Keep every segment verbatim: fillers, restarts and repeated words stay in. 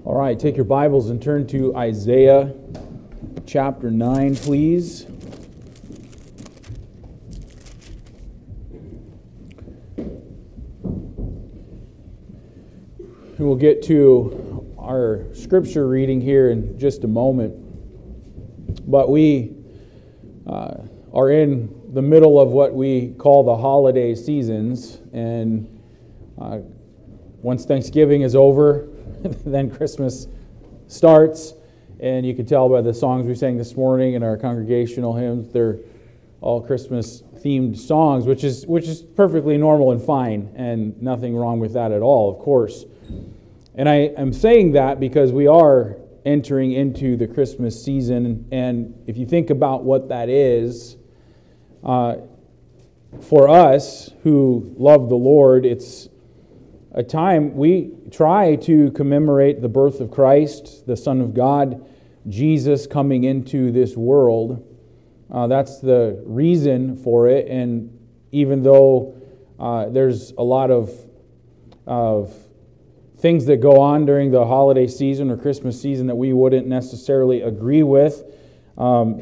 All right, take your Bibles and turn to Isaiah chapter nine, please. We'll get to our scripture reading here in just a moment. But we uh, are in the middle of what we call the holiday seasons. And uh, once Thanksgiving is over, then Christmas starts. And you can tell by the songs we sang this morning and our congregational hymns, they're all Christmas-themed songs, which is which is perfectly normal and fine, and nothing wrong with that at all, of course. And I am saying that because we are entering into the Christmas season, and if you think about what that is, uh, for us who love the Lord, it's a time we try to commemorate the birth of Christ, the Son of God, Jesus coming into this world. Uh, that's the reason for it, and even though uh, there's a lot of of things that go on during the holiday season or Christmas season that we wouldn't necessarily agree with. Um,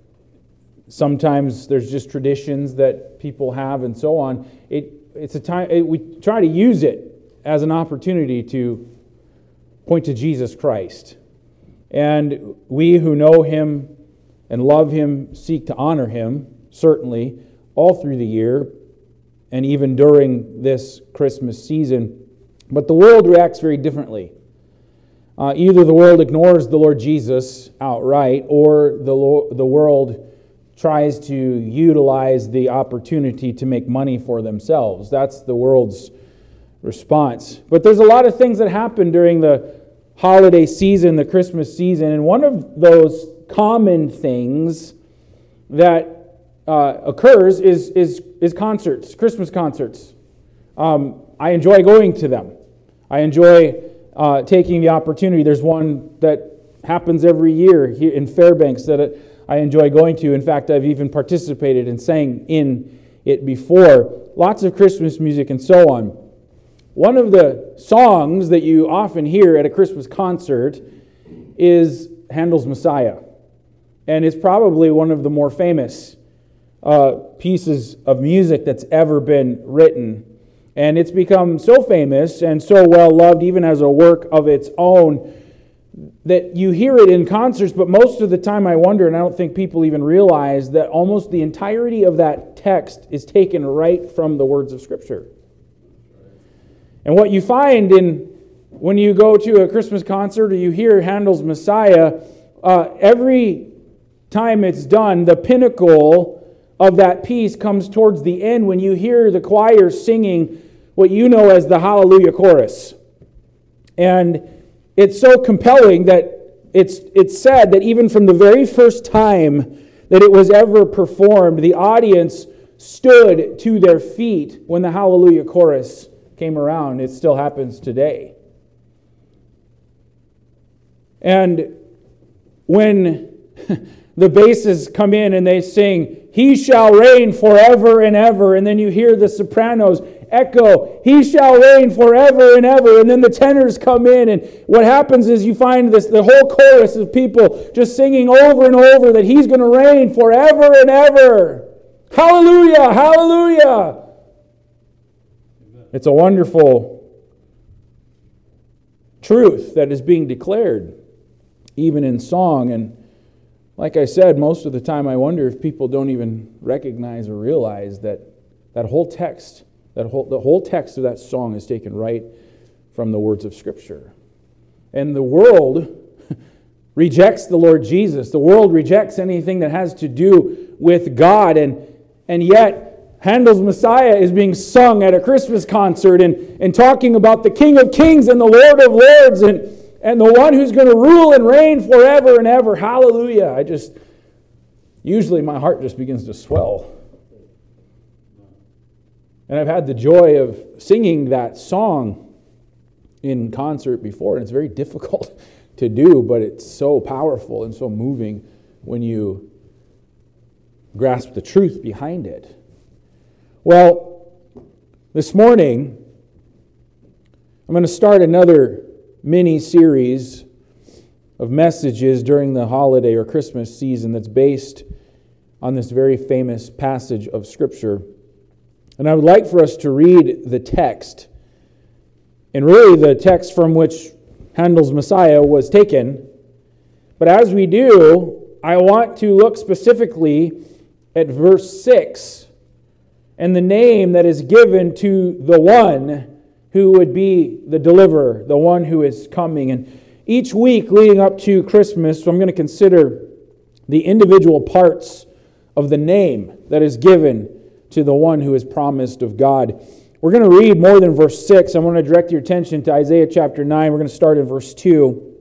sometimes there's just traditions that people have and so on. It it's a time it, we try to use it as an opportunity to point to Jesus Christ. And we who know Him and love Him seek to honor Him, certainly, all through the year and even during this Christmas season. But the world reacts very differently. Uh, either the world ignores the Lord Jesus outright, or the lo- the world tries to utilize the opportunity to make money for themselves. That's the world's response. But there's a lot of things that happen during the holiday season, the Christmas season, and one of those common things that uh, occurs is, is, is concerts, Christmas concerts. Um, I enjoy going to them. I enjoy uh, taking the opportunity. There's one that happens every year here in Fairbanks that I enjoy going to. In fact, I've even participated and sang in it before. Lots of Christmas music and so on. One of the songs that you often hear at a Christmas concert is Handel's Messiah. And it's probably one of the more famous uh, pieces of music that's ever been written. And it's become so famous and so well loved, even as a work of its own, that you hear it in concerts, but most of the time I wonder, and I don't think people even realize, that almost the entirety of that text is taken right from the words of Scripture. And what you find in when you go to a Christmas concert or you hear Handel's Messiah, uh, every time it's done, the pinnacle of that piece comes towards the end when you hear the choir singing what you know as the Hallelujah Chorus. And it's so compelling that it's it's said that even from the very first time that it was ever performed, the audience stood to their feet when the Hallelujah Chorus came around. It still happens today. And when the basses come in and they sing, "He shall reign forever and ever," and then you hear the sopranos echo, "He shall reign forever and ever," and then the tenors come in, and what happens is you find this the whole chorus of people just singing over and over that He's going to reign forever and ever. Hallelujah, hallelujah. It's a wonderful truth that is being declared, even in song. And like I said, most of the time I wonder if people don't even recognize or realize that that whole text, that whole the whole text of that song is taken right from the words of Scripture. And the world rejects the Lord Jesus. The world rejects anything that has to do with God, and and yet Handel's Messiah is being sung at a Christmas concert and, and talking about the King of Kings and the Lord of Lords and, and the one who's going to rule and reign forever and ever. Hallelujah. I just, usually my heart just begins to swell. And I've had the joy of singing that song in concert before, and it's very difficult to do, but it's so powerful and so moving when you grasp the truth behind it. Well, this morning, I'm going to start another mini-series of messages during the holiday or Christmas season that's based on this very famous passage of Scripture. And I would like for us to read the text, and really the text from which Handel's Messiah was taken. But as we do, I want to look specifically at verse six and the name that is given to the one who would be the deliverer, the one who is coming. And each week leading up to Christmas, so I'm going to consider the individual parts of the name that is given to the one who is promised of God. We're going to read more than verse six. I want to direct your attention to Isaiah chapter nine. We're going to start in verse two.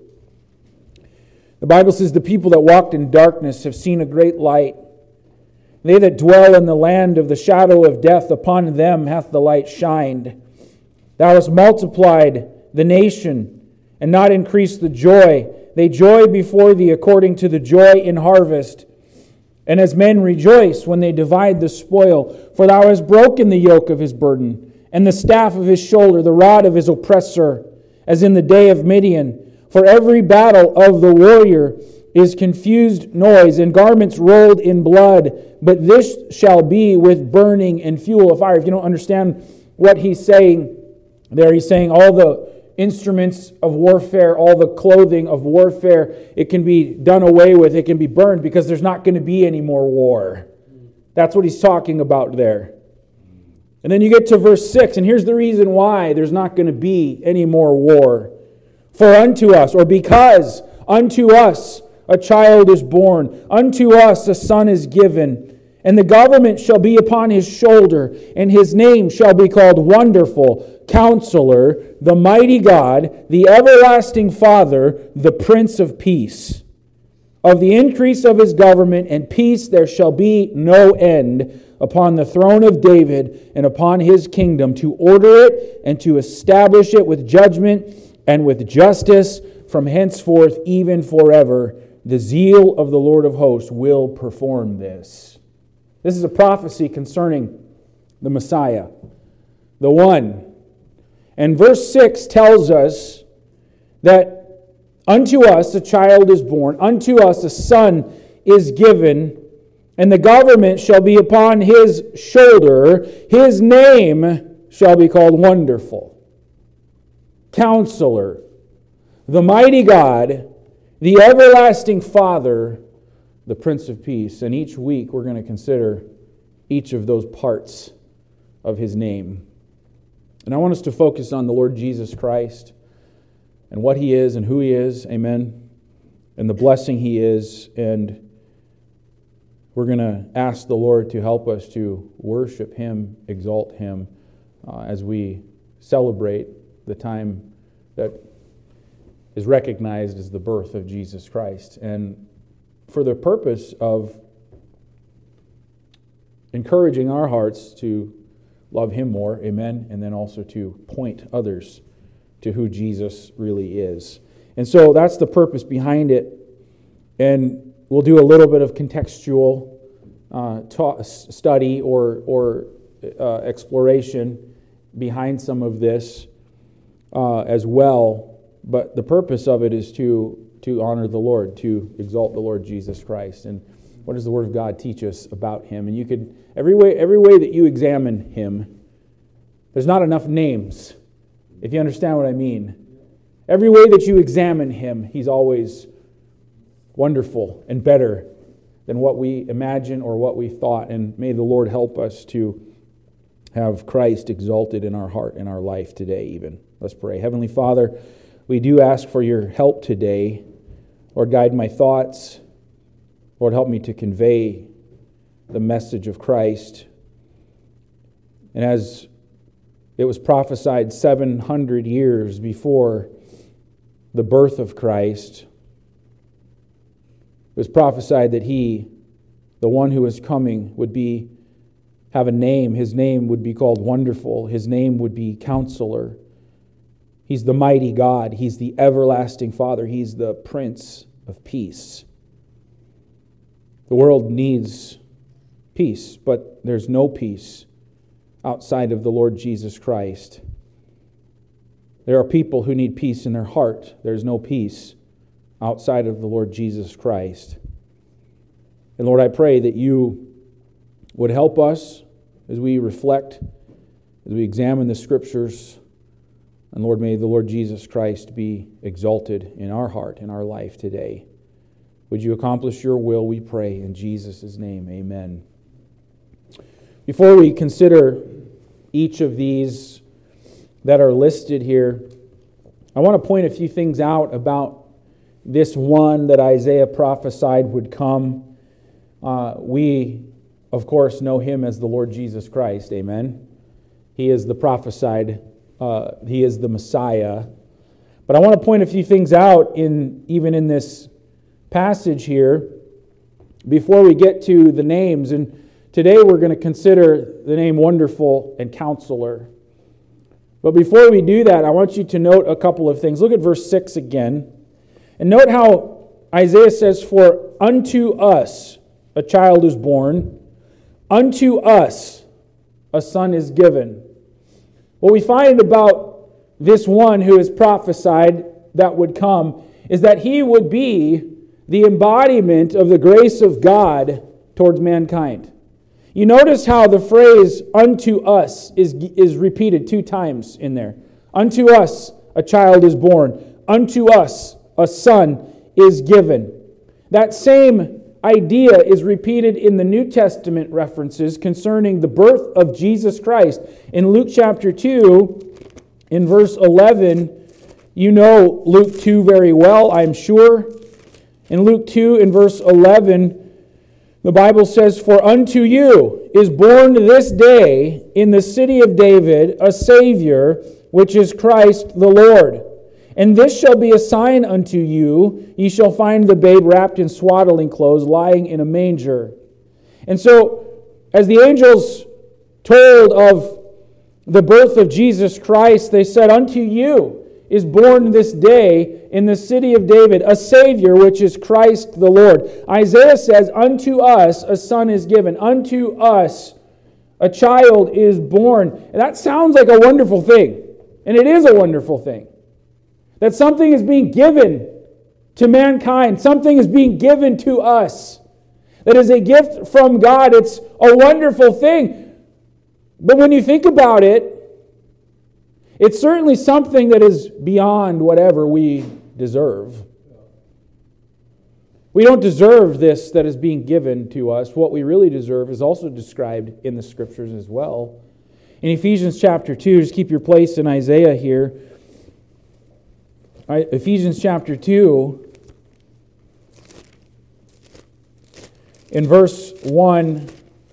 The Bible says, "The people that walked in darkness have seen a great light. They that dwell in the land of the shadow of death, upon them hath the light shined. Thou hast multiplied the nation, and not increased the joy. They joy before thee according to the joy in harvest. And as men rejoice when they divide the spoil. For thou hast broken the yoke of his burden, and the staff of his shoulder, the rod of his oppressor, as in the day of Midian. For every battle of the warrior is confused noise, and garments rolled in blood. But this shall be with burning and fuel of fire." If you don't understand what he's saying there, he's saying all the instruments of warfare, all the clothing of warfare, it can be done away with, it can be burned, because there's not going to be any more war. That's what he's talking about there. And then you get to verse six, and here's the reason why there's not going to be any more war. "For unto us," or because unto us, "a child is born, unto us a son is given, and the government shall be upon his shoulder, and his name shall be called Wonderful, Counselor, the Mighty God, the Everlasting Father, the Prince of Peace. Of the increase of his government and peace there shall be no end, upon the throne of David and upon his kingdom, to order it and to establish it with judgment and with justice from henceforth even forever. The zeal of the Lord of hosts will perform this." This is a prophecy concerning the Messiah, the one. And verse six tells us that unto us a child is born, unto us a son is given, and the government shall be upon his shoulder. His name shall be called Wonderful, Counselor, the Mighty God, the Everlasting Father, the Prince of Peace. And each week we're going to consider each of those parts of his name. And I want us to focus on the Lord Jesus Christ and what he is and who he is, amen, and the blessing he is. And we're going to ask the Lord to help us to worship him, exalt him, uh, as we celebrate the time that is recognized as the birth of Jesus Christ. And for the purpose of encouraging our hearts to love him more, amen, and then also to point others to who Jesus really is. And so that's the purpose behind it. And we'll do a little bit of contextual uh, ta- study or, or uh, exploration behind some of this uh, as well. But the purpose of it is to, to honor the Lord, to exalt the Lord Jesus Christ. And what does the Word of God teach us about him? And you could, every way, every way that you examine him, there's not enough names, if you understand what I mean. Every way that you examine him, he's always wonderful and better than what we imagine or what we thought. And may the Lord help us to have Christ exalted in our heart, in our life today even. Let's pray. Heavenly Father, we do ask for your help today. Lord, guide my thoughts. Lord, help me to convey the message of Christ. And as it was prophesied seven hundred years before the birth of Christ, it was prophesied that he, the one who is coming, would be have a name. His name would be called Wonderful. His name would be Counselor. He's the Mighty God. He's the Everlasting Father. He's the Prince of Peace. The world needs peace, but there's no peace outside of the Lord Jesus Christ. There are people who need peace in their heart. There's no peace outside of the Lord Jesus Christ. And Lord, I pray that you would help us as we reflect, as we examine the Scriptures. And Lord, may the Lord Jesus Christ be exalted in our heart, in our life today. Would you accomplish your will, we pray, in Jesus' name, amen. Before we consider each of these that are listed here, I want to point a few things out about this one that Isaiah prophesied would come. Uh, we, of course, know him as the Lord Jesus Christ, amen. He is the prophesied, uh, he is the Messiah. But I want to point a few things out in even in this passage here before we get to the names. And today we're going to consider the name Wonderful and Counselor. But before we do that, I want you to note a couple of things. Look at verse six again. And note how Isaiah says, "For unto us a child is born, unto us a son is given." What we find about this one who is prophesied that would come is that he would be the embodiment of the grace of God towards mankind. You notice how the phrase "unto us" is, is repeated two times in there. Unto us a child is born. Unto us a son is given. That same idea is repeated in the New Testament references concerning the birth of Jesus Christ. In Luke chapter two, in verse eleven, you know Luke two very well, I'm sure. In Luke two, in verse eleven, the Bible says, "For unto you is born this day in the city of David a Savior, which is Christ the Lord. And this shall be a sign unto you. Ye shall find the babe wrapped in swaddling clothes, lying in a manger." And so, as the angels told of the birth of Jesus Christ, they said, "Unto you is born this day in the city of David a Savior, which is Christ the Lord." Isaiah says, "Unto us a son is given. Unto us a child is born." And that sounds like a wonderful thing. And it is a wonderful thing. That something is being given to mankind. Something is being given to us. That is a gift from God. It's a wonderful thing. But when you think about it, it's certainly something that is beyond whatever we deserve. We don't deserve this that is being given to us. What we really deserve is also described in the Scriptures as well. In Ephesians chapter two, just keep your place in Isaiah here. Ephesians chapter two, in verse one,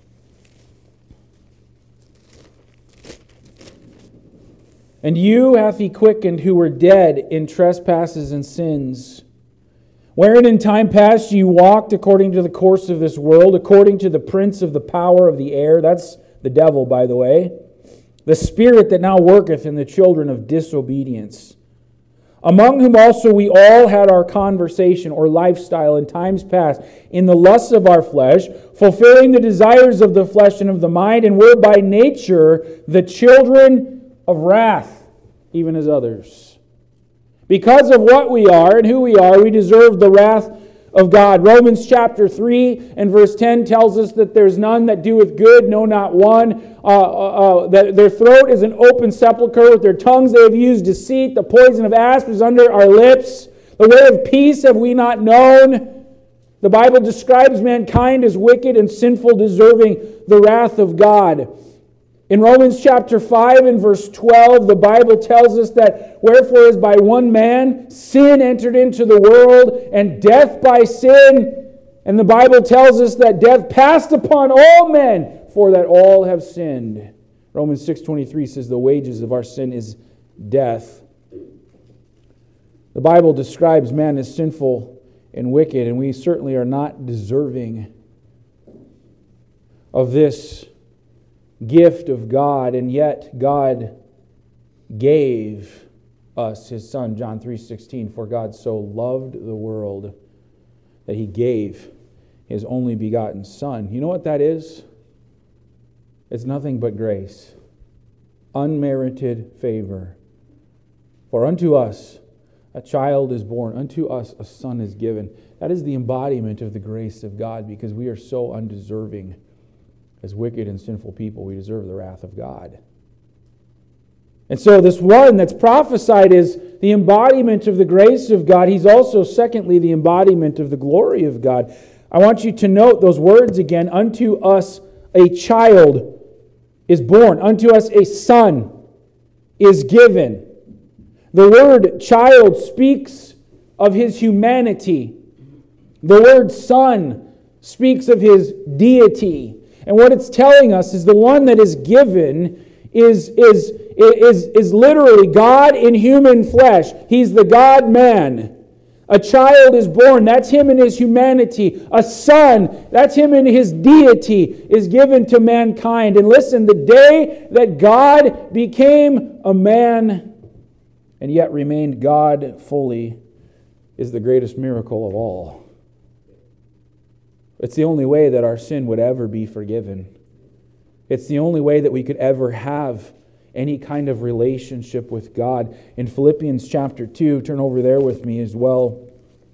"And you hath he quickened who were dead in trespasses and sins, wherein in time past ye walked according to the course of this world, according to the prince of the power of the air." That's the devil, by the way. "The spirit that now worketh in the children of disobedience, among whom also we all had our conversation," or lifestyle, "in times past, in the lusts of our flesh, fulfilling the desires of the flesh and of the mind, and were by nature the children of wrath, even as others." Because of what we are and who we are, we deserve the wrath of God. Romans chapter three and verse ten tells us that there's none that doeth good, no, not one. Uh, uh, uh, that their throat is an open sepulchre. With their tongues they have used deceit. The poison of asp is under our lips. The way of peace have we not known. The Bible describes mankind as wicked and sinful, deserving the wrath of God. In Romans chapter five and verse twelve, the Bible tells us that wherefore as by one man sin entered into the world, and death by sin. And the Bible tells us that death passed upon all men, for that all have sinned. Romans six twenty-three says the wages of our sin is death. The Bible describes man as sinful and wicked, and we certainly are not deserving of this gift of God, and yet God gave us His Son. John three sixteen, "For God so loved the world that He gave His only begotten Son." You know what that is? It's nothing but grace. Unmerited favor For unto us a child is born, unto us a son is given. That is the embodiment of the grace of God, because we are so undeserving. As wicked and sinful people, we deserve the wrath of God. And so this one that's prophesied is the embodiment of the grace of God. He's also, secondly, the embodiment of the glory of God. I want you to note those words again. Unto us a child is born. Unto us a son is given. The word child speaks of his humanity. The word son speaks of his deity. And what it's telling us is the one that is given is, is, is, is literally God in human flesh. He's the God-man. A child is born. That's him in his humanity. A son, that's him in his deity, is given to mankind. And listen, the day that God became a man and yet remained God fully is the greatest miracle of all. It's the only way that our sin would ever be forgiven. It's the only way that we could ever have any kind of relationship with God. In Philippians chapter two, turn over there with me as well.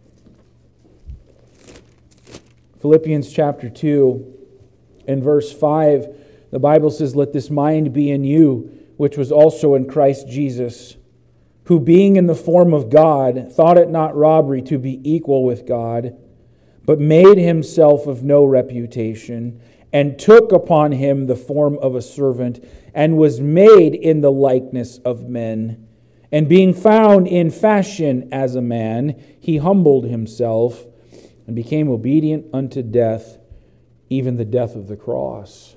Philippians chapter two and verse five, the Bible says, "Let this mind be in you, which was also in Christ Jesus, who being in the form of God, thought it not robbery to be equal with God, but made himself of no reputation, and took upon him the form of a servant, and was made in the likeness of men. And being found in fashion as a man, he humbled himself, and became obedient unto death, even the death of the cross."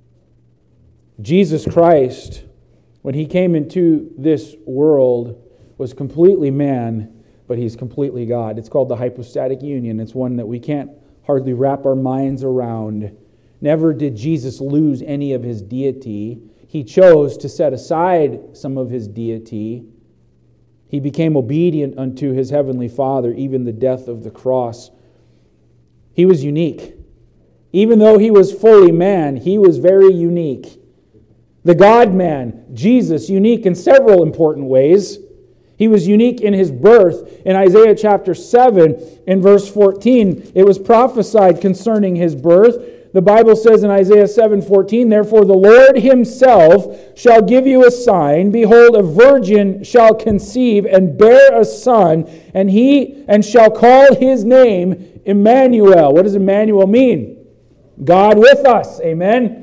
Jesus Christ, when he came into this world, was completely man, but he's completely God. It's called the hypostatic union. It's one that we can't hardly wrap our minds around. Never did Jesus lose any of his deity. He chose to set aside some of his deity. He became obedient unto his heavenly Father, even the death of the cross. He was unique. Even though he was fully man, he was very unique. The God-man, Jesus, unique in several important ways. He was unique in his birth. In Isaiah chapter seven, in verse fourteen, it was prophesied concerning his birth. The Bible says in Isaiah seven fourteen, "Therefore the Lord himself shall give you a sign. Behold, a virgin shall conceive and bear a son, and he and shall call his name Emmanuel." What does Emmanuel mean? God with us. Amen.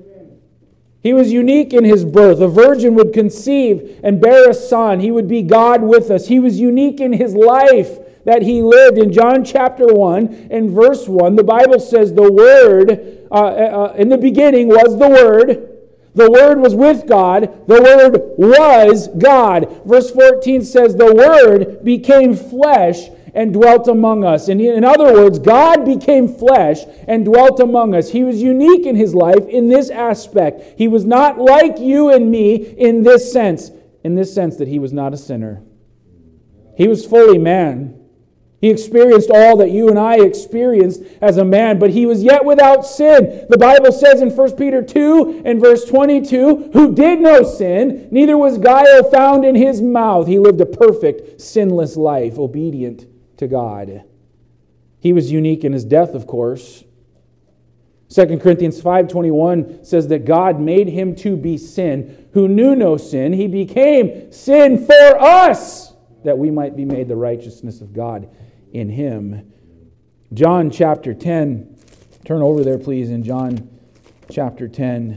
He was unique in his birth. A virgin would conceive and bear a son. He would be God with us. He was unique in his life that he lived. In John chapter one, in verse one, the Bible says the Word, uh, uh, in the beginning was the Word. The Word was with God. The Word was God. Verse fourteen says the Word became flesh and dwelt among us. And in other words, God became flesh and dwelt among us. He was unique in his life in this aspect. He was not like you and me in this sense, in this sense that he was not a sinner. He was fully man. He experienced all that you and I experienced as a man, but he was yet without sin. The Bible says in First Peter two and verse twenty-two, "Who did no sin, neither was guile found in his mouth." He lived a perfect, sinless life, obedient to God. He was unique in his death, of course. Second Corinthians five twenty-one says that God made him to be sin, who knew no sin. He became sin for us, that we might be made the righteousness of God in him. John chapter ten. Turn over there, please, in John chapter ten.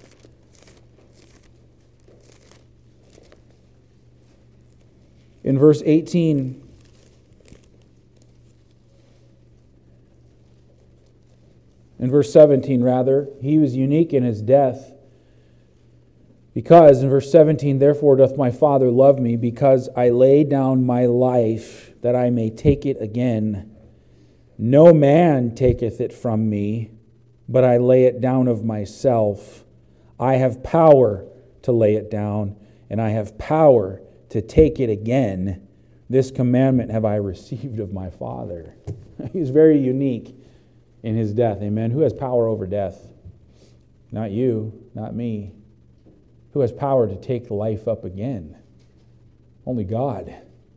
In verse eighteen. In verse seventeen, rather, he was unique in his death. Because, in verse seventeen, "Therefore doth my Father love me, because I lay down my life, that I may take it again. No man taketh it from me, but I lay it down of myself. I have power to lay it down, and I have power to take it again. This commandment have I received of my Father." He was very unique in his death. Amen. Who has power over death? Not you, not me. Who has power to take life up again? Only God.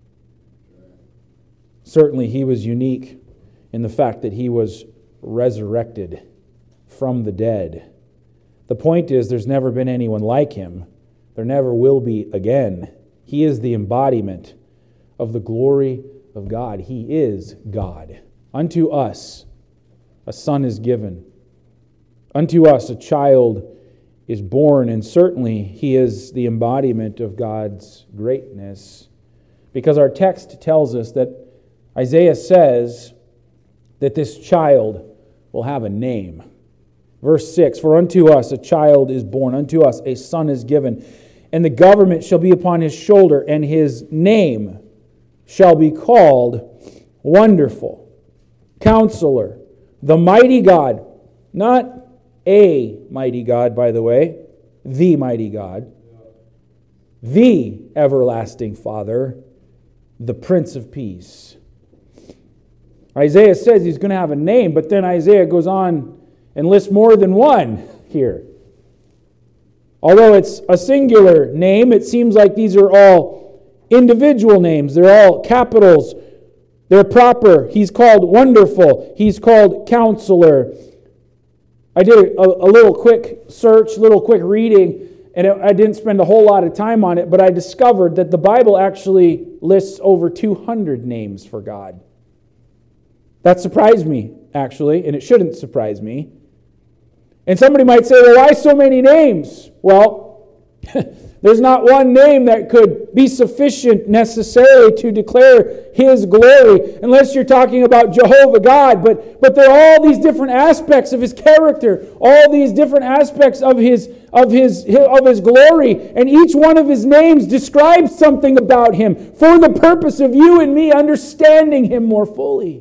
Certainly he was unique in the fact that he was resurrected from the dead. The point is, there's never been anyone like him. There never will be again. He is the embodiment of the glory of God. He is God. Unto us a son is given. Unto us a child is born, and certainly he is the embodiment of God's greatness. Because our text tells us that Isaiah says that this child will have a name. Verse six, for unto us a child is born, unto us a son is given, and the government shall be upon his shoulder, and his name shall be called Wonderful, Counselor, the Mighty God, not a mighty God, by the way, the mighty God, the everlasting Father, the Prince of Peace. Isaiah says he's going to have a name, but then Isaiah goes on and lists more than one here. Although it's a singular name, it seems like these are all individual names. They're all capitals. They're proper. He's called Wonderful. He's called Counselor. I did a, a little quick search, little quick reading, and it, I didn't spend a whole lot of time on it, but I discovered that the Bible actually lists over two hundred names for God. That surprised me, actually, and it shouldn't surprise me. And somebody might say, well, why so many names? Well, there's not one name that could be sufficient necessarily to declare His glory, unless you're talking about Jehovah God. But, but there are all these different aspects of His character, all these different aspects of His, of His, of His glory, and each one of His names describes something about Him for the purpose of you and me understanding Him more fully.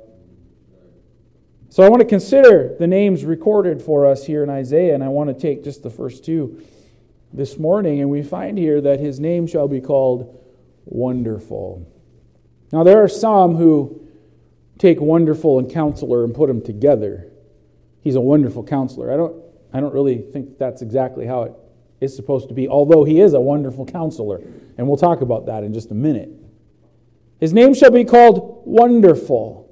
So I want to consider the names recorded for us here in Isaiah, and I want to take just the first two this morning, and we find here that His name shall be called Wonderful. Now there are some who take Wonderful and Counselor and put them together. He's a wonderful counselor. I don't, I don't really think that's exactly how it is supposed to be, although He is a wonderful counselor, and we'll talk about that in just a minute. His name shall be called Wonderful.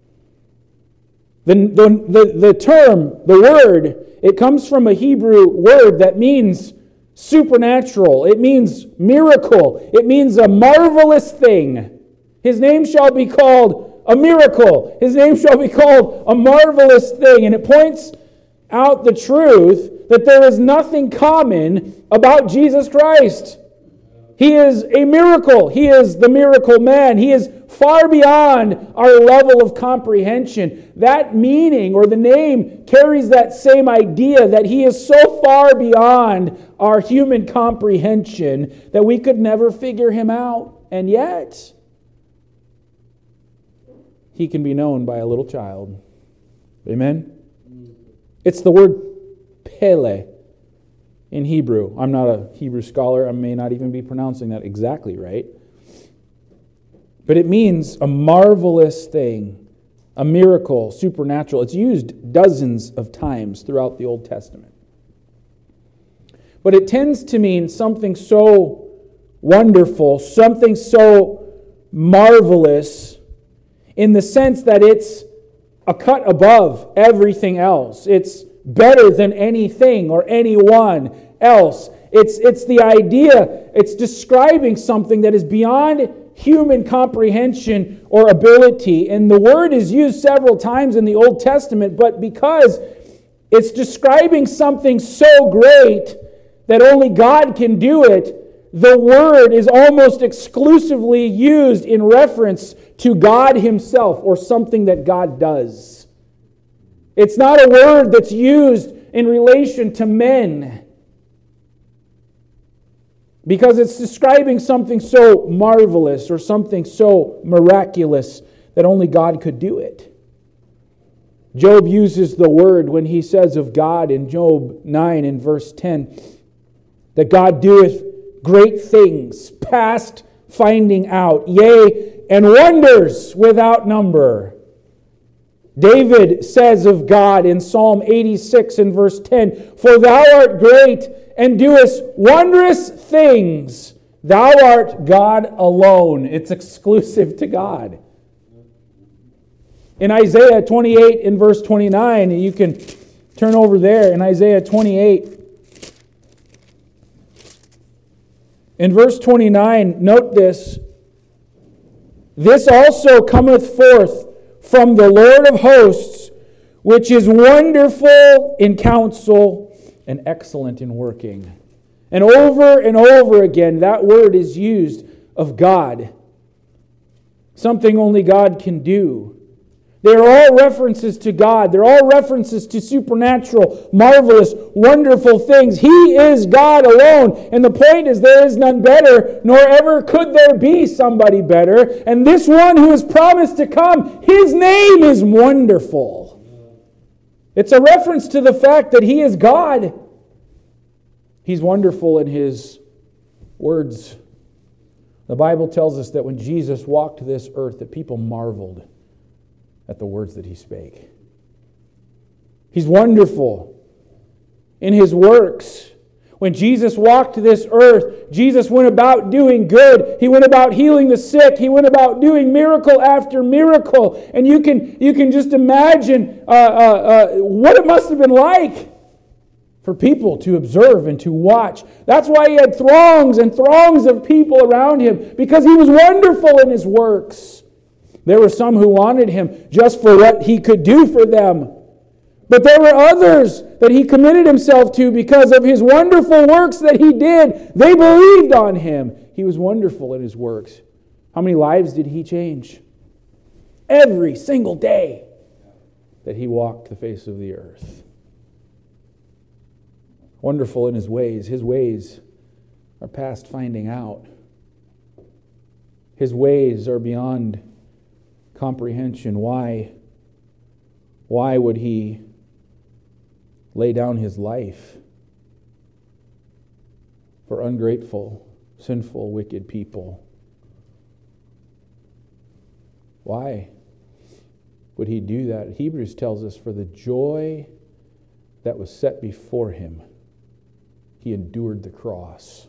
The, the, the, the term, the word, it comes from a Hebrew word that means supernatural. It means miracle. It means a marvelous thing. His name shall be called a miracle. His name shall be called a marvelous thing. And it points out the truth that there is nothing common about Jesus Christ. He is a miracle. He is the miracle man. He is far beyond our level of comprehension. That meaning, or the name, carries that same idea that He is so far beyond our human comprehension that we could never figure Him out. And yet, He can be known by a little child. Amen? It's the word Pele in Hebrew. I'm not a Hebrew scholar. I may not even be pronouncing that exactly right. But it means a marvelous thing, a miracle, supernatural. It's used dozens of times throughout the Old Testament. But it tends to mean something so wonderful, something so marvelous, in the sense that it's a cut above everything else. It's better than anything or anyone else. It's, it's the idea, it's describing something that is beyond human comprehension or ability. And the word is used several times in the Old Testament, but because it's describing something so great that only God can do it, the word is almost exclusively used in reference to God Himself or something that God does. It's not a word that's used in relation to men, because it's describing something so marvelous or something so miraculous that only God could do it. Job uses the word when he says of God in Job nine and verse ten, that God doeth great things, past finding out, yea, and wonders without number. David says of God in Psalm eighty-six and verse ten, for Thou art great and doest wondrous things. Thou art God alone. It's exclusive to God. In Isaiah twenty-eight, in verse twenty-nine, you can turn over there. In Isaiah twenty-eight, in verse twenty-nine, note this. This also cometh forth from the Lord of hosts, which is wonderful in counsel and excellent in working. And over and over again, that word is used of God. Something only God can do. They're all references to God. They're all references to supernatural, marvelous, wonderful things. He is God alone. And the point is, there is none better, nor ever could there be somebody better. And this one who is promised to come, His name is wonderful. It's a reference to the fact that He is God. He's wonderful in His words. The Bible tells us that when Jesus walked this earth, that people marveled at the words that He spake. He's wonderful in His works. When Jesus walked this earth, Jesus went about doing good. He went about healing the sick. He went about doing miracle after miracle. And you can, you can just imagine uh, uh, uh, what it must have been like for people to observe and to watch. That's why He had throngs and throngs of people around Him, because He was wonderful in His works. There were some who wanted Him just for what He could do for them. But there were others that He committed Himself to because of His wonderful works that He did. They believed on Him. He was wonderful in His works. How many lives did He change? Every single day that He walked the face of the earth. Wonderful in His ways. His ways are past finding out. His ways are beyond comprehension. Why? Why would He lay down His life for ungrateful, sinful, wicked people? Why would He do that? Hebrews tells us, for the joy that was set before Him, He endured the cross,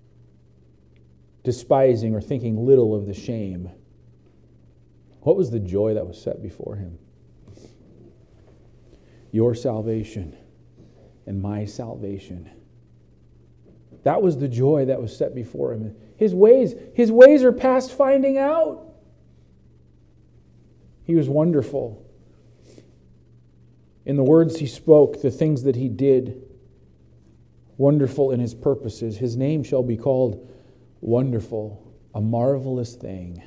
despising or thinking little of the shame. What was the joy that was set before Him? Your salvation and my salvation. That was the joy that was set before Him. His ways, His ways are past finding out. He was wonderful in the words He spoke, the things that He did. Wonderful in His purposes. His name shall be called Wonderful, a marvelous thing.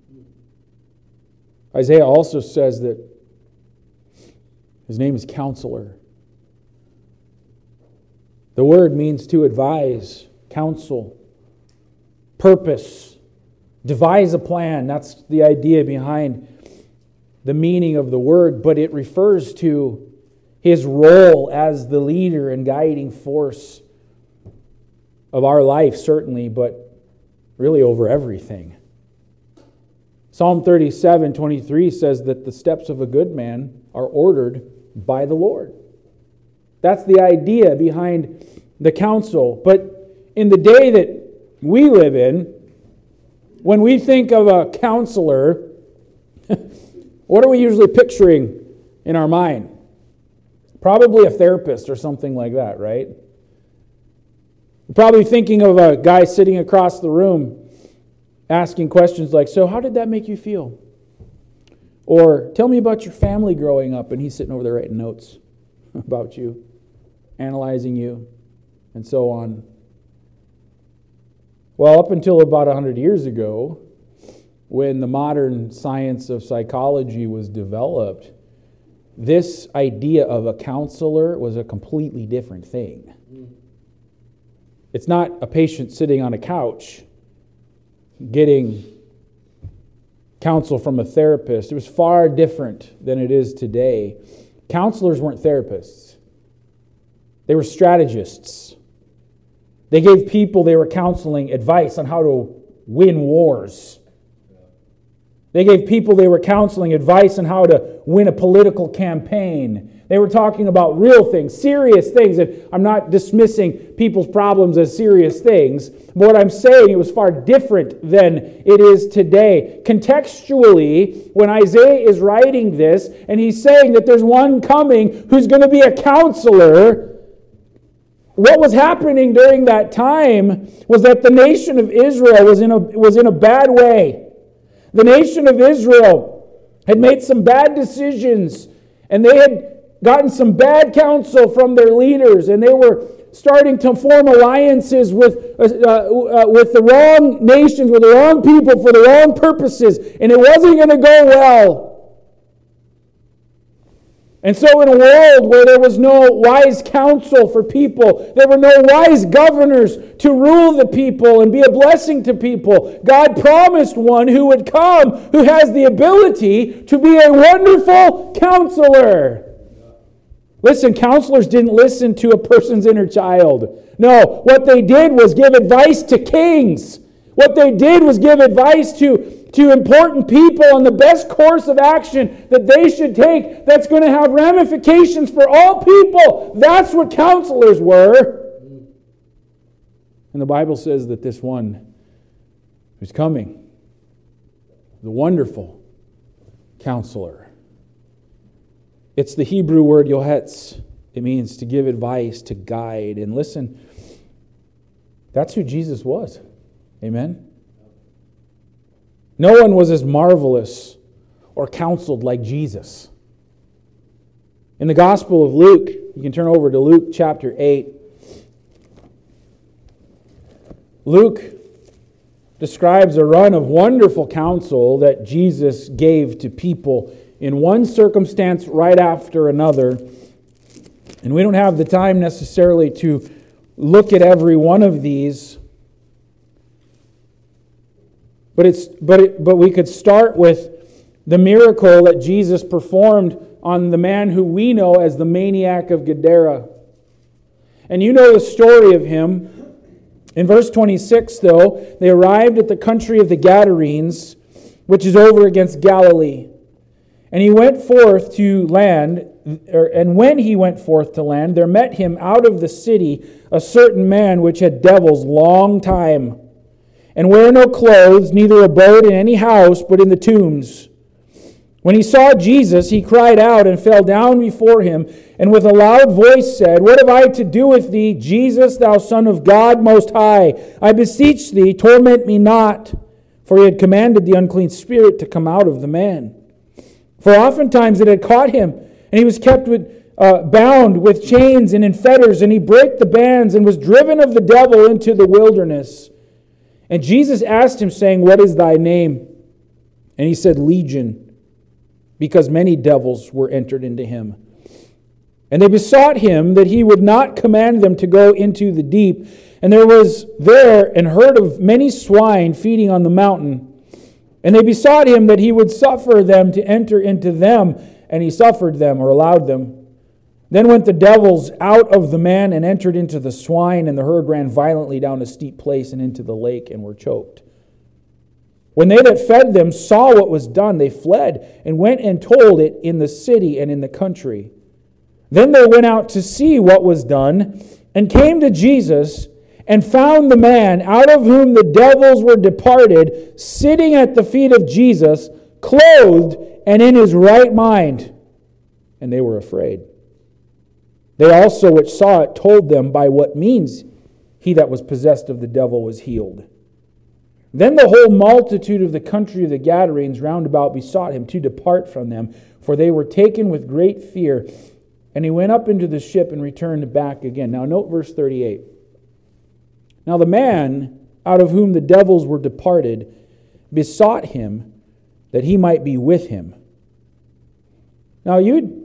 Isaiah also says that His name is Counselor. The word means to advise, counsel, purpose, devise a plan. That's the idea behind the meaning of the word, but it refers to His role as the leader and guiding force of our life, certainly, but really over everything. Psalm thirty-seven twenty-three says that the steps of a good man are ordered by the Lord. That's the idea behind the counsel. But in the day that we live in, when we think of a counselor, what are we usually picturing in our mind? Probably a therapist or something like that, right? We're probably thinking of a guy sitting across the room asking questions like, so how did that make you feel? Or tell me about your family growing up, and he's sitting over there writing notes about you, analyzing you, and so on. Well, up until about one hundred years ago, when the modern science of psychology was developed, this idea of a counselor was a completely different thing. It's not a patient sitting on a couch getting counsel from a therapist. It was far different than it is today. Counselors weren't therapists. They were strategists. They gave people they were counseling advice on how to win wars. They gave people they were counseling advice on how to win a political campaign. They were talking about real things, serious things. And I'm not dismissing people's problems as serious things. But what I'm saying, it was far different than it is today. Contextually, when Isaiah is writing this, and he's saying that there's one coming who's going to be a counselor, what was happening during that time was that the nation of Israel was in a, was in a bad way. The nation of Israel had made some bad decisions, and they had gotten some bad counsel from their leaders, and they were starting to form alliances with, uh, uh, with the wrong nations, with the wrong people for the wrong purposes, and it wasn't going to go well. And so in a world where there was no wise counsel for people, there were no wise governors to rule the people and be a blessing to people, God promised one who would come who has the ability to be a wonderful counselor. Listen, counselors didn't listen to a person's inner child. No, what they did was give advice to kings. What they did was give advice to, to important people on the best course of action that they should take that's going to have ramifications for all people. That's what counselors were. And the Bible says that this one who's coming, the wonderful counselor, it's the Hebrew word yohetz. It means to give advice, to guide. And listen, that's who Jesus was. Amen? No one was as marvelous or counseled like Jesus. In the Gospel of Luke, you can turn over to Luke chapter eight. Luke describes a run of wonderful counsel that Jesus gave to people in one circumstance right after another. And we don't have the time necessarily to look at every one of these. But it's but it, but we could start with the miracle that Jesus performed on the man who we know as the maniac of Gadara. And you know the story of him. In verse twenty-six, though, they arrived at the country of the Gadarenes, which is over against Galilee. And he went forth to land, and when he went forth to land, there met him out of the city a certain man which had devils long time, and wear no clothes, neither abode in any house, but in the tombs. When he saw Jesus, he cried out and fell down before him, and with a loud voice said, What have I to do with thee, Jesus, thou Son of God Most High? I beseech thee, torment me not. For he had commanded the unclean spirit to come out of the man. For oftentimes it had caught him, and he was kept with, uh, bound with chains and in fetters, and he brake the bands, and was driven of the devil into the wilderness. And Jesus asked him, saying, What is thy name? And he said, Legion, because many devils were entered into him. And they besought him that he would not command them to go into the deep. And there was there an herd of many swine feeding on the mountain. And they besought him that he would suffer them to enter into them. And he suffered them, or allowed them. Then went the devils out of the man and entered into the swine, and the herd ran violently down a steep place and into the lake and were choked. When they that fed them saw what was done, they fled and went and told it in the city and in the country. Then they went out to see what was done, and came to Jesus, and found the man out of whom the devils were departed, sitting at the feet of Jesus, clothed and in his right mind. And they were afraid. They also which saw it told them by what means he that was possessed of the devil was healed. Then the whole multitude of the country of the Gadarenes round about besought him to depart from them, for they were taken with great fear. And he went up into the ship and returned back again. Now note verse thirty-eight. Now the man out of whom the devils were departed besought him that he might be with him. Now you'd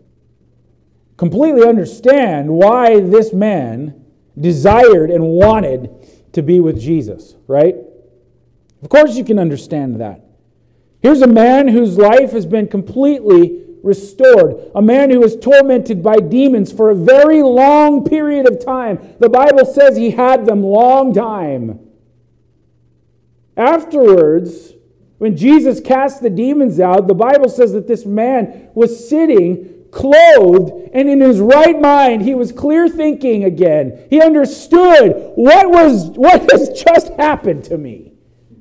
completely understand why this man desired and wanted to be with Jesus, right? Of course you can understand that. Here's a man whose life has been completely restored. A man who was tormented by demons for a very long period of time. The Bible says he had them long time. Afterwards, When Jesus cast the demons out, the Bible says that this man was sitting clothed and in his right mind. He was clear thinking again. He understood what was what has just happened to me.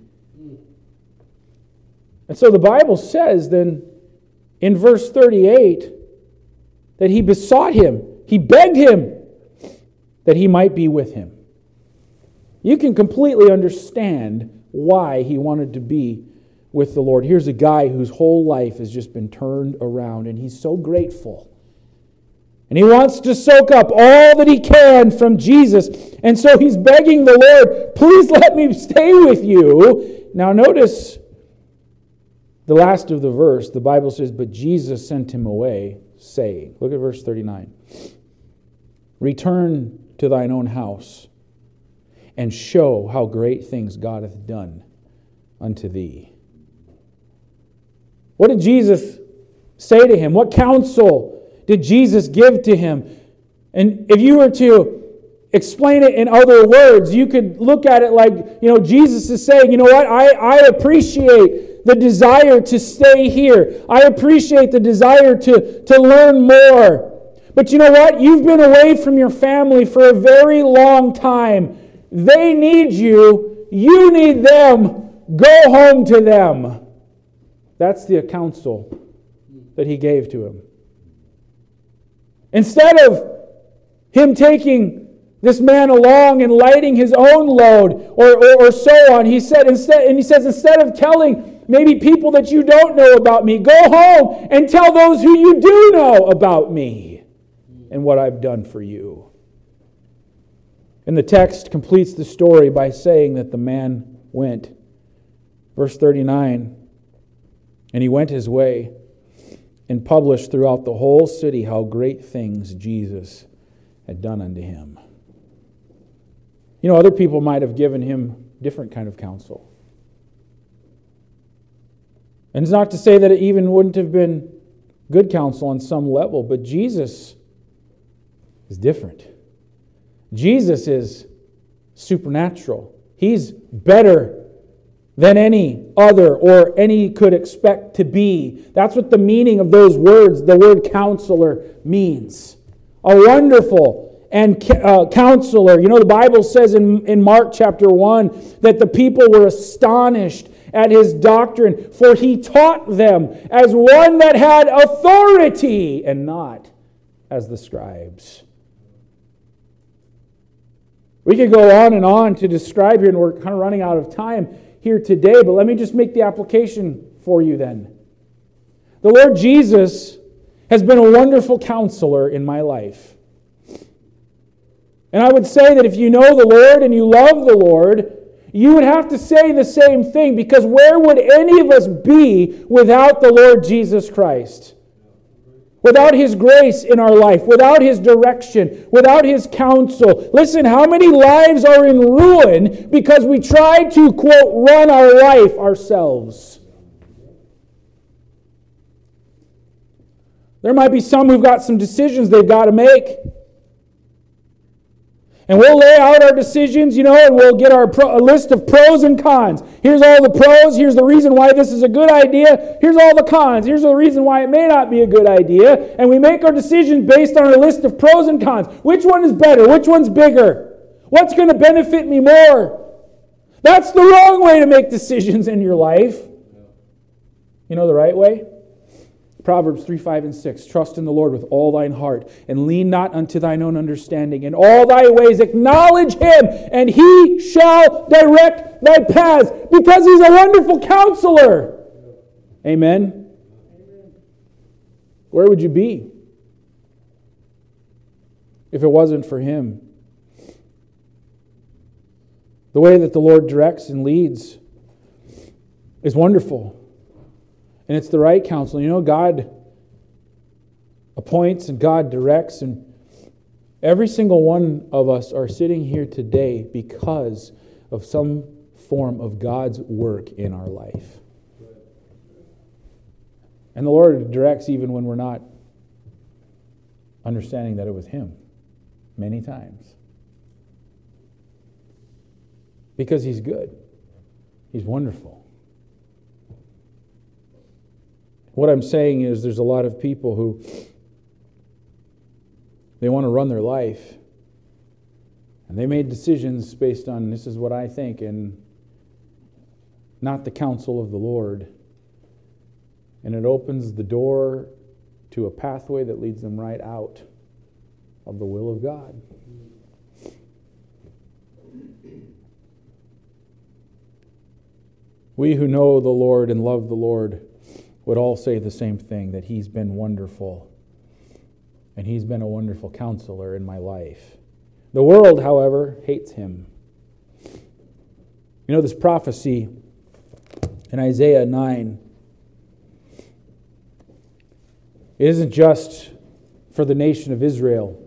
And so the Bible says then in verse thirty-eight that he besought him, he begged him that he might be with him. You can completely understand why he wanted to be with the Lord. Here's a guy whose whole life has just been turned around, and he's so grateful. And he wants to soak up all that he can from Jesus. And so he's begging the Lord, please let me stay with you. Now notice the last of the verse. The Bible says, but Jesus sent him away, saying, look at verse thirty-nine. Return to thine own house, and show how great things God hath done unto thee. What did Jesus say to him? What counsel did Jesus give to him? And if you were to explain it in other words, you could look at it like, you know, Jesus is saying, you know what, I, I appreciate the desire to stay here. I appreciate the desire to, to learn more. But you know what? You've been away from your family for a very long time. They need you. You need them. Go home to them. That's the counsel that he gave to him. Instead of him taking this man along and lighting his own load or, or, or so on, he said instead, and he says, instead of telling maybe people that you don't know about me, go home and tell those who you do know about me and what I've done for you. And the text completes the story by saying that the man went. Verse thirty-nine, and he went his way and published throughout the whole city how great things Jesus had done unto him. You know, other people might have given him different kind of counsel. And it's not to say that it even wouldn't have been good counsel on some level, but Jesus is different. Jesus is supernatural. He's better than any other or any could expect to be. That's what the meaning of those words, the word counselor, means. A wonderful and uh, counselor. You know, the Bible says in, in Mark chapter one that the people were astonished at his doctrine, for he taught them as one that had authority and not as the scribes. We could go on and on to describe here, and we're kind of running out of time here today, but let me just make the application for you then. The Lord Jesus has been a wonderful counselor in my life. And I would say that if you know the Lord and you love the Lord, you would have to say the same thing, because where would any of us be without the Lord Jesus Christ? Without His grace in our life, without His direction, without His counsel. Listen, how many lives are in ruin because we try to, quote, run our life ourselves? There might be some who've got some decisions they've got to make. And we'll lay out our decisions, you know, and we'll get our pro- a list of pros and cons. Here's all the pros. Here's the reason why this is a good idea. Here's all the cons. Here's the reason why it may not be a good idea. And we make our decisions based on our list of pros and cons. Which one is better? Which one's bigger? What's going to benefit me more? That's the wrong way to make decisions in your life. You know the right way? Proverbs three, five, and six. Trust in the Lord with all thine heart, and lean not unto thine own understanding. In all thy ways acknowledge Him, and He shall direct thy paths, because He's a wonderful counselor. Amen? Where would you be if it wasn't for Him? The way that the Lord directs and leads is wonderful. And it's the right counsel. You know, God appoints and God directs, and every single one of us are sitting here today because of some form of God's work in our life. And the Lord directs even when we're not understanding that it was Him many times. Because He's good. He's wonderful. What I'm saying is there's a lot of people who they want to run their life. And they made decisions based on this is what I think and not the counsel of the Lord. And it opens the door to a pathway that leads them right out of the will of God. We who know the Lord and love the Lord would all say the same thing, that He's been wonderful. And He's been a wonderful counselor in my life. The world, however, hates Him. You know, this prophecy in Isaiah nine, it isn't just for the nation of Israel.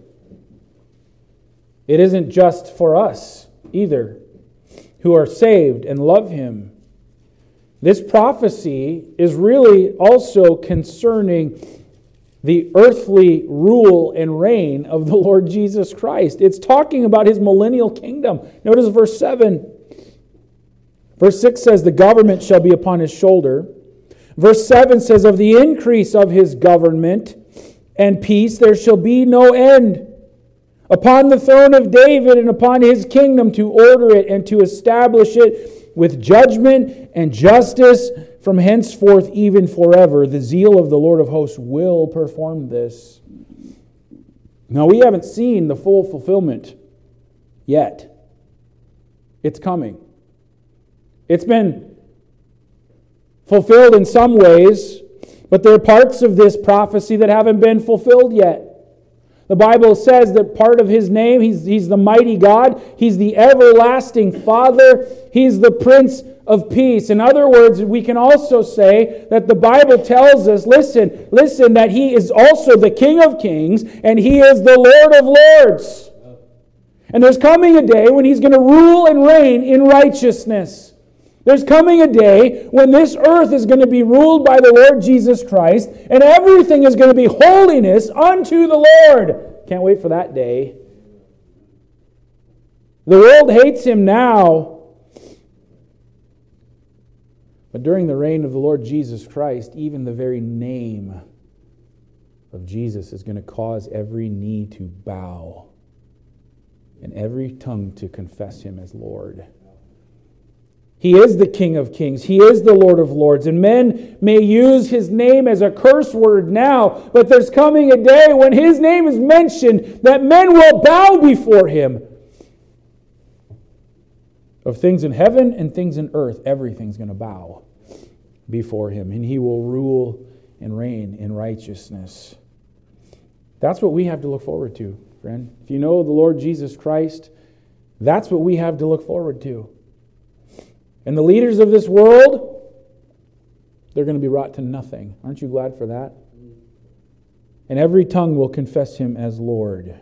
It isn't just for us either, who are saved and love Him. This prophecy is really also concerning the earthly rule and reign of the Lord Jesus Christ. It's talking about His millennial kingdom. Notice verse seven. Verse six says, the government shall be upon His shoulder. Verse seven says, of the increase of His government and peace there shall be no end. Upon the throne of David and upon His kingdom, to order it and to establish it with judgment and justice from henceforth even forever. The zeal of the Lord of hosts will perform this. Now, we haven't seen the full fulfillment yet. It's coming. It's been fulfilled in some ways, but there are parts of this prophecy that haven't been fulfilled yet. The Bible says that part of His name, He's, he's the mighty God. He's the everlasting Father. He's the Prince of Peace. In other words, we can also say that the Bible tells us, listen, listen, that He is also the King of Kings and He is the Lord of Lords. And there's coming a day when He's going to rule and reign in righteousness. There's coming a day when this earth is going to be ruled by the Lord Jesus Christ, and everything is going to be holiness unto the Lord. Can't wait for that day. The world hates Him now, but during the reign of the Lord Jesus Christ, even the very name of Jesus is going to cause every knee to bow and every tongue to confess Him as Lord. He is the King of Kings. He is the Lord of Lords. And men may use His name as a curse word now, but there's coming a day when His name is mentioned that men will bow before Him. Of things in heaven and things in earth, everything's going to bow before Him. And He will rule and reign in righteousness. That's what we have to look forward to, friend. If you know the Lord Jesus Christ, that's what we have to look forward to. And the leaders of this world, they're going to be brought to nothing. Aren't you glad for that? And every tongue will confess Him as Lord.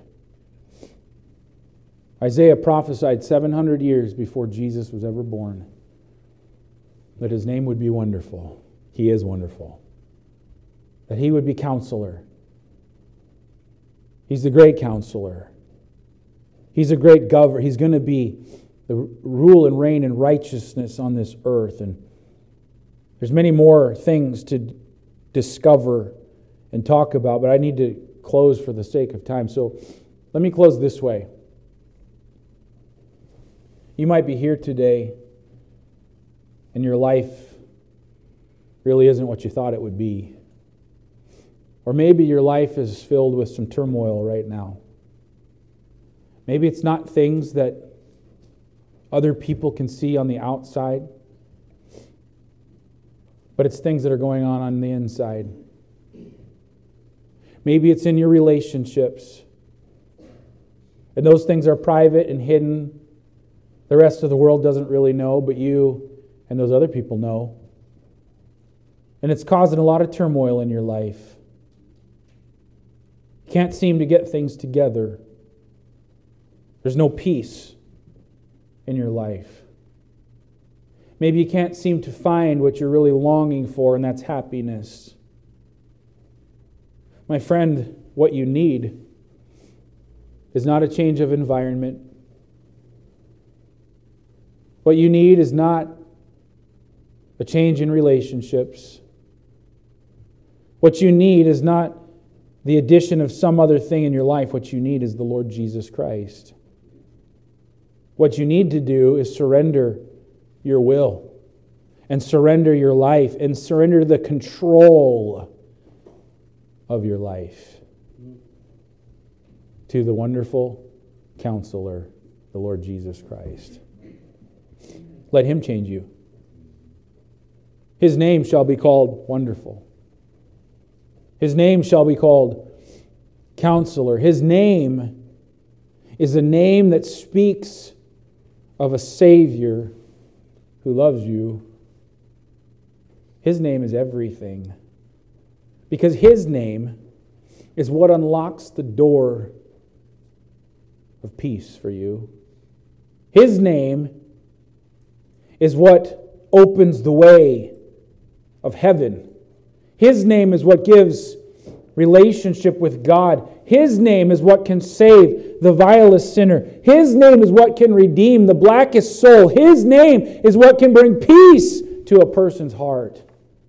Isaiah prophesied seven hundred years before Jesus was ever born that His name would be wonderful. He is wonderful. That He would be counselor. He's the great counselor. He's a great governor. He's going to be the rule and reign in righteousness on this earth. And there's many more things to discover and talk about, but I need to close for the sake of time. So let me close this way. You might be here today and your life really isn't what you thought it would be. Or maybe your life is filled with some turmoil right now. Maybe it's not things that other people can see on the outside, but it's things that are going on on the inside. Maybe it's in your relationships, and those things are private and hidden. The rest of the world doesn't really know, but you and those other people know. And it's causing a lot of turmoil in your life. You can't seem to get things together. There's no peace in your life. Maybe you can't seem to find what you're really longing for, and that's happiness. My friend, what you need is not a change of environment. What you need is not a change in relationships. What you need is not the addition of some other thing in your life. What you need is the Lord Jesus Christ. What you need to do is surrender your will and surrender your life and surrender the control of your life to the wonderful Counselor, the Lord Jesus Christ. Let Him change you. His name shall be called Wonderful. His name shall be called Counselor. His name is a name that speaks of a Savior who loves you. His name is everything. Because His name is what unlocks the door of peace for you. His name is what opens the way of heaven. His name is what gives relationship with God. His name is what can save the vilest sinner. His name is what can redeem the blackest soul. His name is what can bring peace to a person's heart.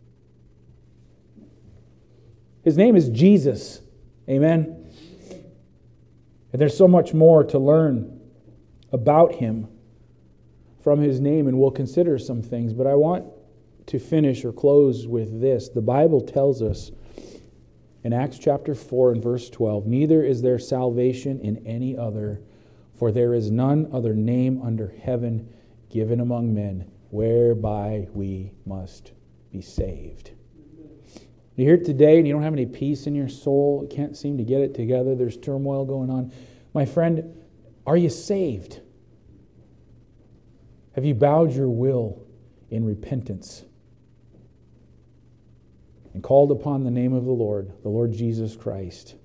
His name is Jesus. Amen. And there's so much more to learn about Him from His name, and we'll consider some things, but I want to finish or close with this. The Bible tells us in Acts chapter four and verse twelve, "Neither is there salvation in any other, for there is none other name under heaven given among men whereby we must be saved." You're here today and you don't have any peace in your soul, you can't seem to get it together, there's turmoil going on. My friend, are you saved? Have you bowed your will in repentance and called upon the name of the Lord, the Lord Jesus Christ?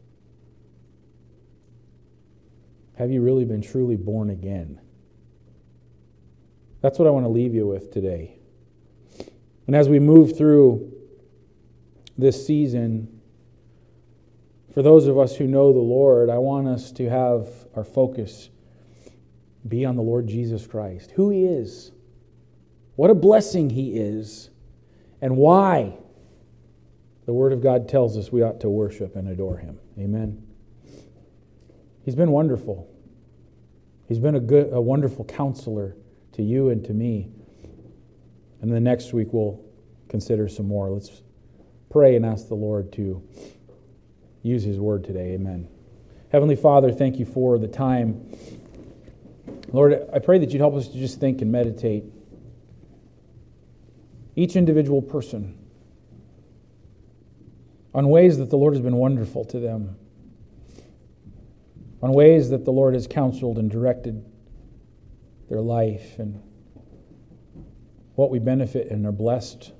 Have you really been truly born again? That's what I want to leave you with today. And as we move through this season, for those of us who know the Lord, I want us to have our focus be on the Lord Jesus Christ, who He is, what a blessing He is, and why the Word of God tells us we ought to worship and adore Him. Amen. He's been wonderful. He's been a good, a wonderful counselor to you and to me. And then next week we'll consider some more. Let's pray and ask the Lord to use His Word today. Amen. Heavenly Father, thank You for the time. Lord, I pray that You'd help us to just think and meditate. Each individual person on ways that the Lord has been wonderful to them, on ways that the Lord has counseled and directed their life, and what we benefit and are blessed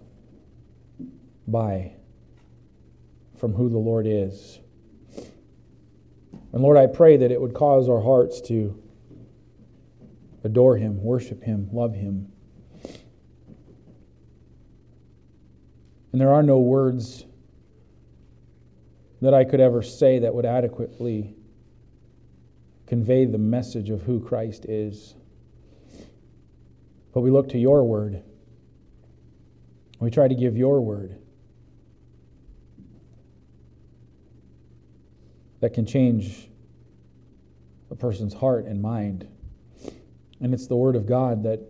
by from who the Lord is. And Lord, I pray that it would cause our hearts to adore Him, worship Him, love Him. And there are no words that I could ever say that would adequately convey the message of who Christ is. But we look to Your Word. We try to give Your Word that can change a person's heart and mind. And it's the Word of God that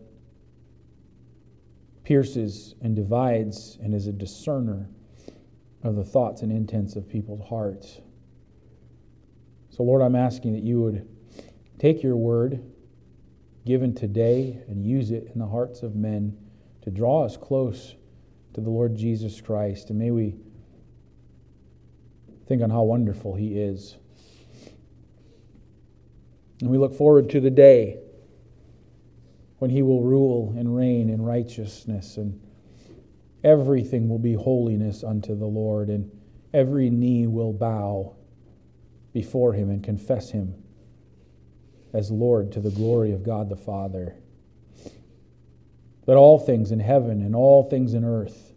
pierces and divides and is a discerner of the thoughts and intents of people's hearts. So Lord, I'm asking that You would take Your Word given today and use it in the hearts of men to draw us close to the Lord Jesus Christ. And may we think on how wonderful He is. And we look forward to the day when He will rule and reign in righteousness, and everything will be holiness unto the Lord, and every knee will bow before Him and confess Him as Lord to the glory of God the Father. That all things in heaven and all things in earth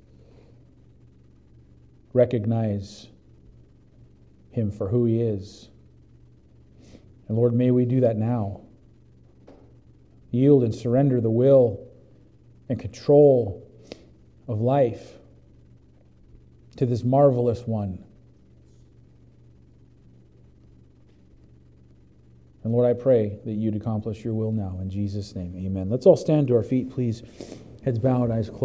recognize Him for who He is. And Lord, may we do that now. Yield and surrender the will and control of life to this marvelous one. And Lord, I pray that you'd accomplish your will now. In Jesus' name, amen. Let's all stand to our feet, please. Heads bowed, eyes closed.